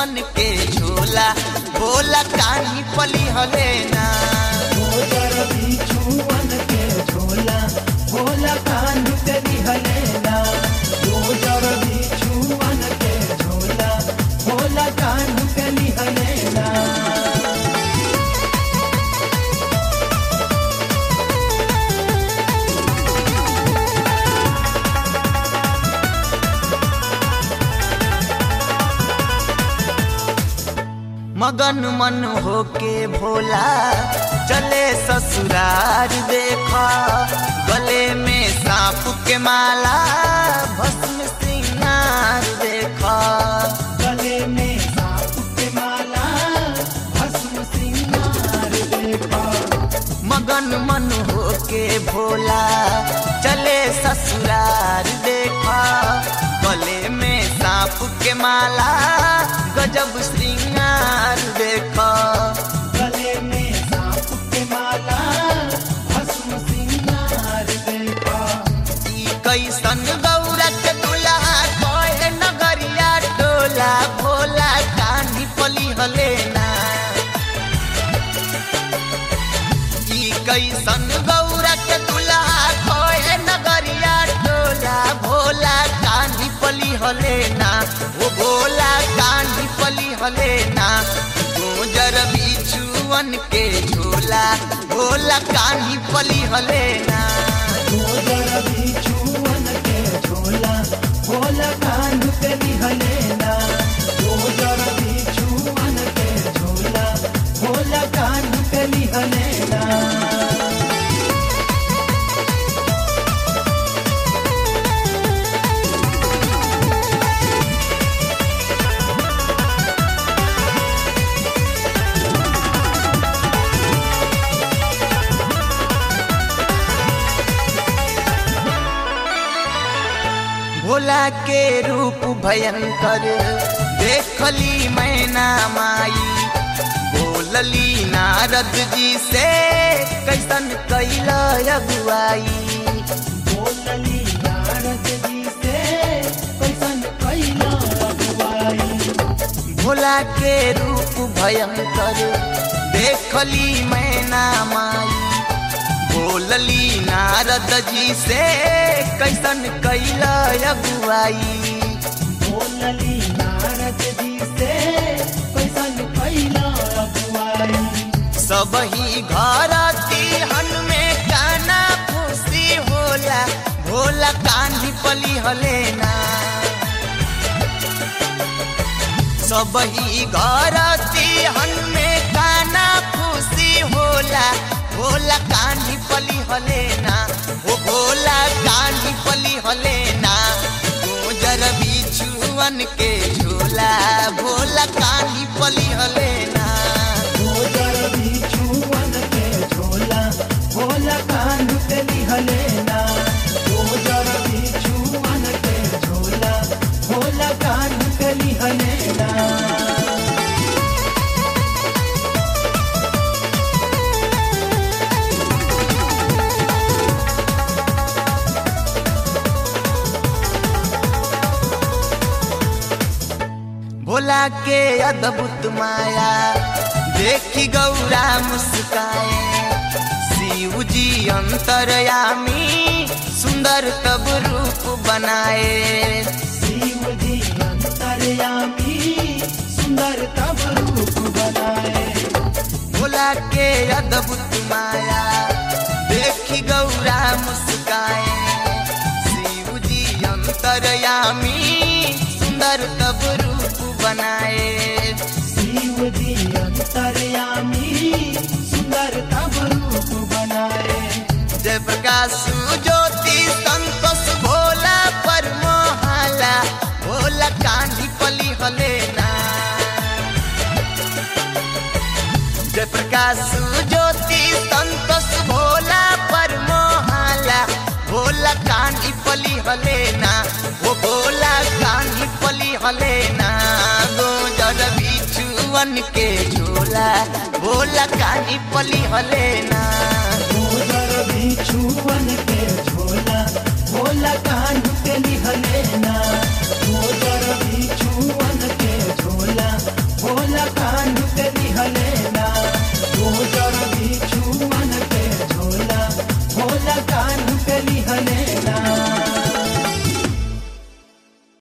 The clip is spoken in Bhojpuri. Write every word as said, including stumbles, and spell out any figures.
बिछुअन के झोला भोला कान्ही पली हलेना। गोजर बिछुअन के झोला भोला कान्ही पली हलेना। गोजर बिछुअन के झोला भोला कान्ही पली हलेना। मगन मन होके भोला चले ससुरार देखा, गले में सांप के माला भस्म श्रृंगार देखा। गले में सांप के माला भस्म श्रृंगार देखा। मगन मन होके भोला चले ससुरार देखा, गले में सांप के माला गजब श्रृंगार देखा। गले में सांप के माला भस्म श्रृंगार देखा। ई कैसन गौरा के दुल्हा कहे नगरिया टोला भोला कान्ही पली हलेना। ई कैसन गौरा के दुल्हा कहे नगरिया टोला भोला कान्ही पली हलेना। ओ भोला कान्ही पली हलेना। गोजर बिछुअन के झोला भोला कान्ही पली हलेना। गोजर बिछुअन के झोला भोला कान्ही पली हलेना। गोजर बिछुअन के झोला भोला कान्ही पली हलेना। भोला के रूप भयंकर देखली मैना माई, बोलली नारद जी से कैसन कैला अगुआई। बोलली नारद जी से कैसन कैला अगुआई। भोला के रूप भयंकर देखली मैना माई, बोलली नारद जी से कैसन कैला अगुआई। बोलली नारद जी से कैसन कैला अगुआई। सबही घर तिहन में काना खुशी होला भोला कान्ही पली हलेना। सबही घर तिहन में काना खुशी होला भोला कान्ही पली हलेना। ओ भोला कान्ही पली हलेना। गोजर बिछुअन के झोला भोला कान्ही पली हलेना। गोजर बिछुअन के झोला भोला कान्ही पली हलेना। गोजर बिछुअन के झोला भोला कान्ही पली हलेना। भोला के अद्भुत माया देखी गौरा मुस्काए, शिव जी अंतर्यामी सुंदर तब रूप बनाए। शिव जी अंतर्यामी सुंदर तब रूप बनाए। भोला के अद्भुत माया देखी गौरा मुस्काए, शिव जी अंतर्यामी सुंदर तब रूप बनाए। शिव जी अंतर्यामी सुंदर तब रूप बनाए। जय प्रकाश ज्योति संतोष भोला पर मोहाला भोला कान्ही पली हलेना। जय प्रकाश ज्योति संतोष भोला पर मोहाला भोला कान्ही पली हलेना। वो भोला कान्ही पली हलेना। गोजर बिछुअन के झोला भोला कान्ही पली हलेना।